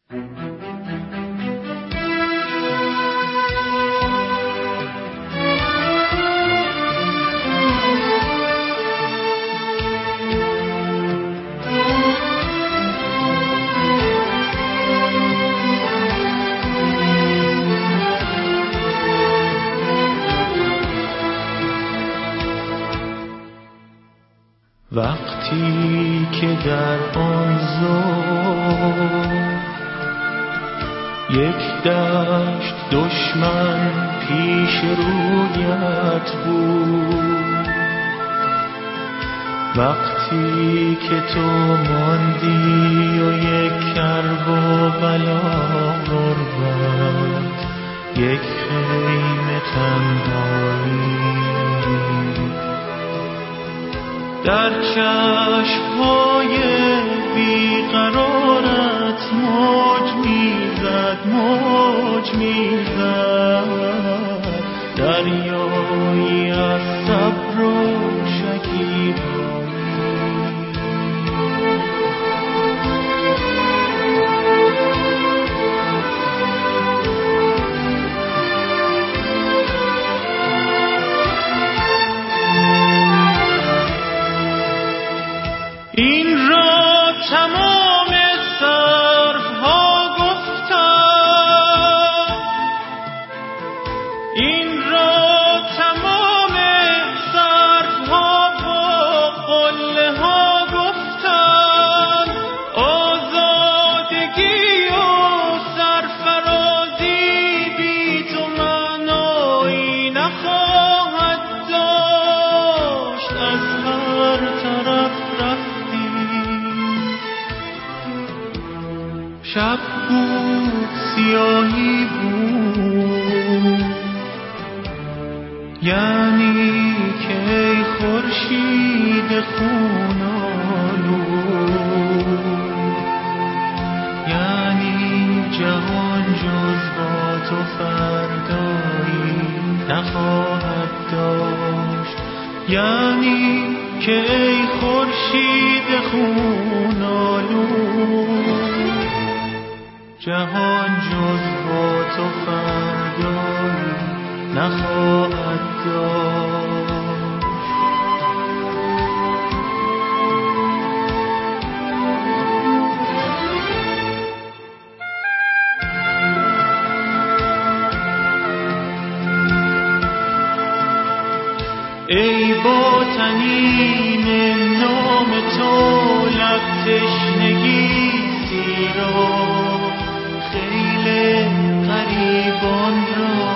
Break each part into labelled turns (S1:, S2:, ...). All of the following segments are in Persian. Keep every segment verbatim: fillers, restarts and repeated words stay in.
S1: وقتی که در آن زمان یک دشت دشمن پیش رویت بود، وقتی که تو ماندی و یک کرب و بلا غربت، یک خیمه تنهایی، در چشم‌های بیقرارت موج میزد موج میزد، دریایی از صبر و شکیبایی. این را تمام سروها گفتند، این را تمام سروها با قله ها گفتند، آزادگی و سرفرازی بی تو معنایی نخواهد داشت. از هر طرف شب بود، سیاهی بود، یعنی که ای خورشید خون آلود، یعنی جهان جز با تو فردایی نخواهد داشت، یعنی که ای خورشید خون آلود، جهان جز با تو فردایی نخواهد داشت. ای با طنین نام تو لب تشنگی سیرا، خیل غریبان را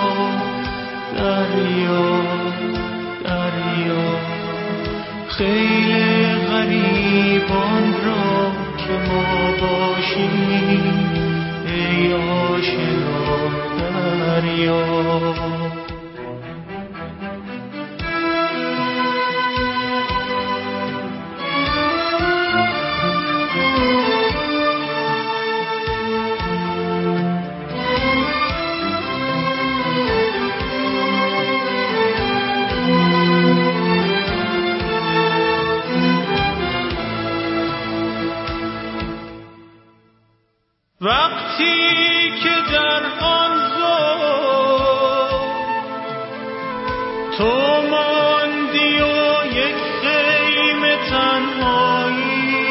S1: دریا دریا، خیل غریبان را که ما باشیم ای آشنا دریا. وقتی که در آن زمان تو ماندی و یک خیمه تنهایی،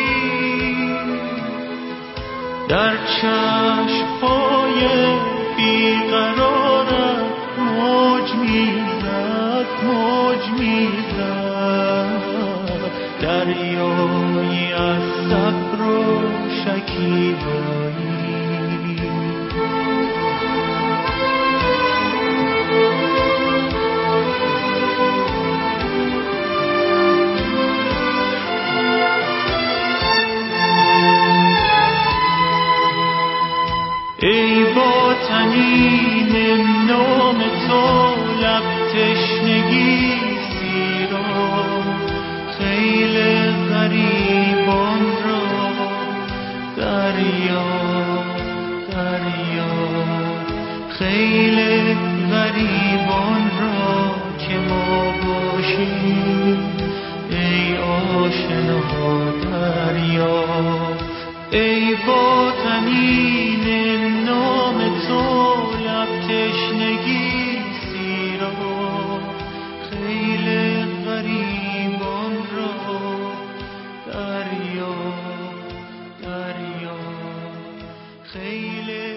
S1: در چشم‌های بیقرارت موج میزد موج میزد، دریایی از صبر و شکیبایی. ای با طنین نام تو لب تشنگی سیرا، خیل غریبان را دریا دریا، خیل غریبان را که ما باشیم ای آشنا دریا ای با طنین نام تو لب تشنگی سیرا، خیل غریبان را دریا دریا خیل